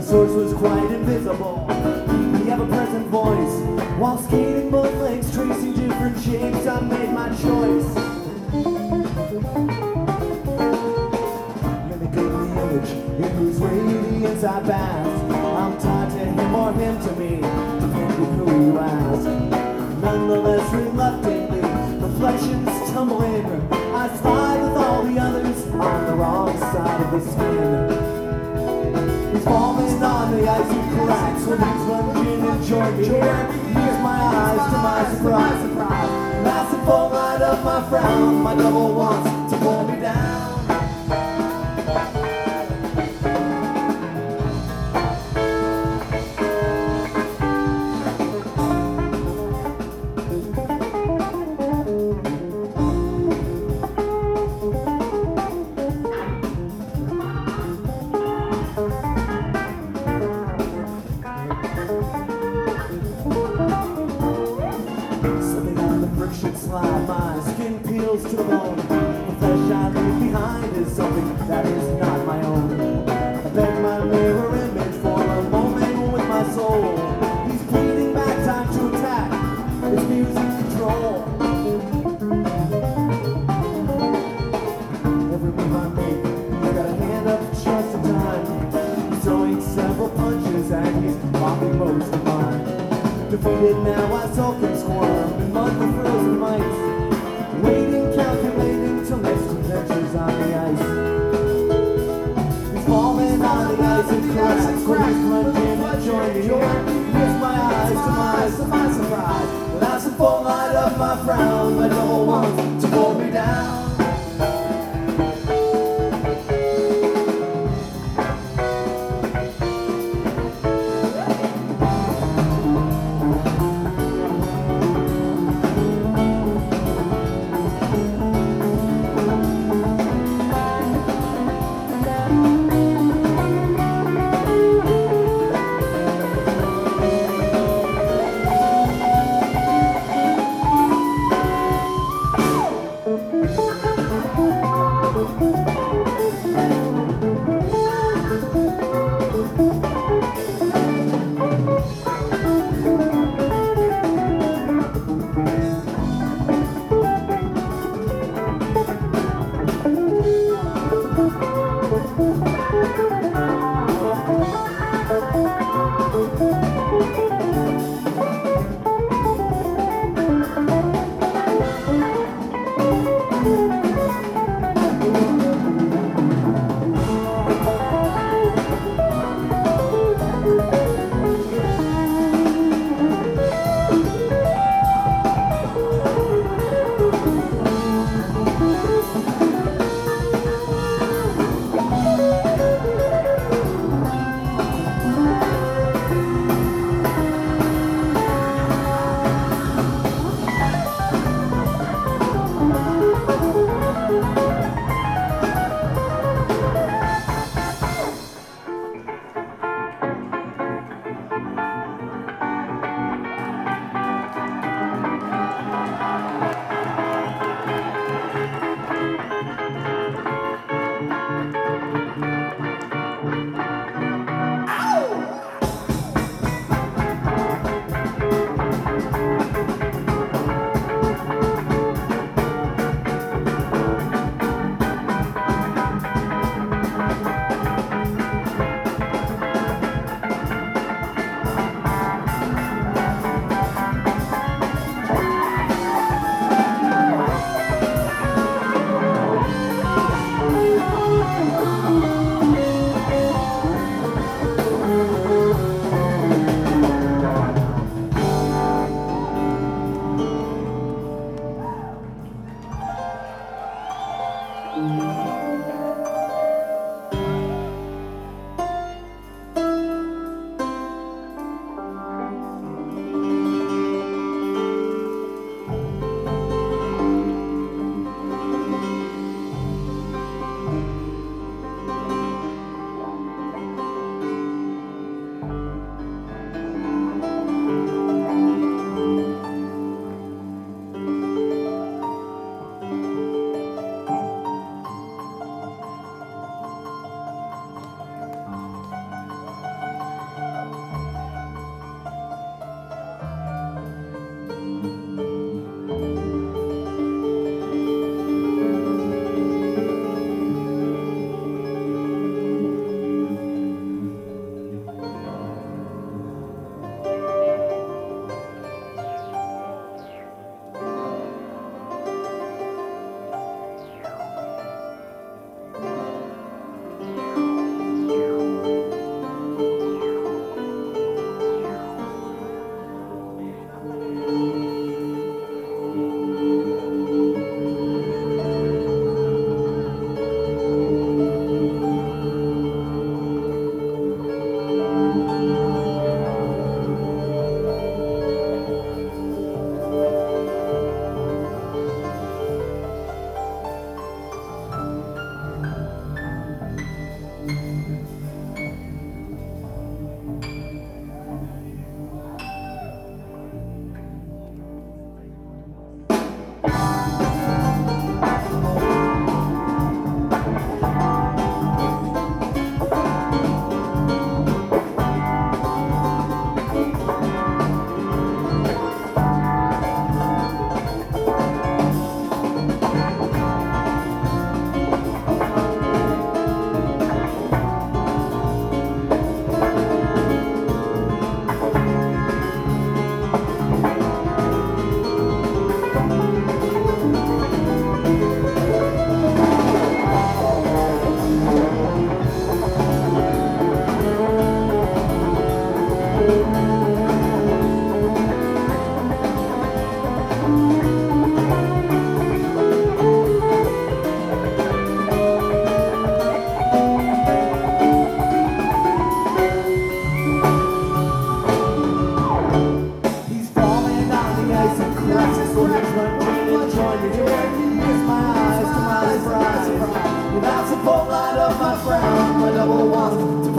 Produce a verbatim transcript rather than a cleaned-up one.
source was quite invisible. We have a present voice. While skating both legs, tracing different shapes, I made my choice. Mimicking the image in whose radiance I bask. I'm tied to him or him to me, depending who you ask. Nonetheless, reluctantly, reflections tumbling, I slide with all the others on the wrong side of the skin. He's falling on the icy cracks when he's lunging and joining here. Here's my eyes to my surprise. Massive full light of my frown. My double wants to pull me down. Should slide, my skin peels to the bone. The flesh I leave behind is something that is not my own. I beg my mirror image for a moment with my soul. He's bleeding back, time to attack. It's music control. Every move I make, I got a hand up just in time. He's throwing several punches and he's blocking most of mine. Defeated now, I sulk and squirm in mud with frozen mice. Waiting, calculating till next adventures on the ice. He's falling on the ice and cracks, but he's plunging and joining here. Here's my eyes to my, to my surprise. That's the full light of my frown. My double wants to pull me down. frown, my double wasp